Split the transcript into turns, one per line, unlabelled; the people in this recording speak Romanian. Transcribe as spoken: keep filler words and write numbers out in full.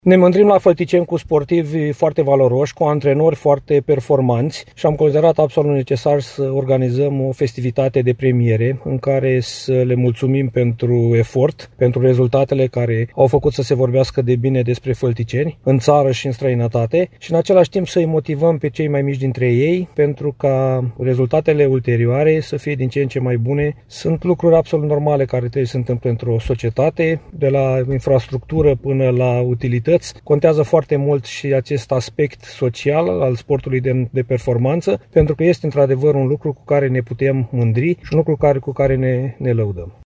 Ne mândrim la Fălticeni cu sportivi foarte valoroși, cu antrenori foarte performanți și am considerat absolut necesar să organizăm o festivitate de premiere în care să le mulțumim pentru efort, pentru rezultatele care au făcut să se vorbească de bine despre Fălticeni, în țară și în străinătate, și în același timp să-i motivăm pe cei mai mici dintre ei pentru ca rezultatele ulterioare să fie din ce în ce mai bune. Sunt lucruri absolut normale care trebuie să se întâmple într-o societate, de la infrastructură până la utilități. Contează foarte mult și acest aspect social al sportului de, de performanță, pentru că este într-adevăr un lucru cu care ne putem mândri și un lucru care, cu care ne, ne lăudăm.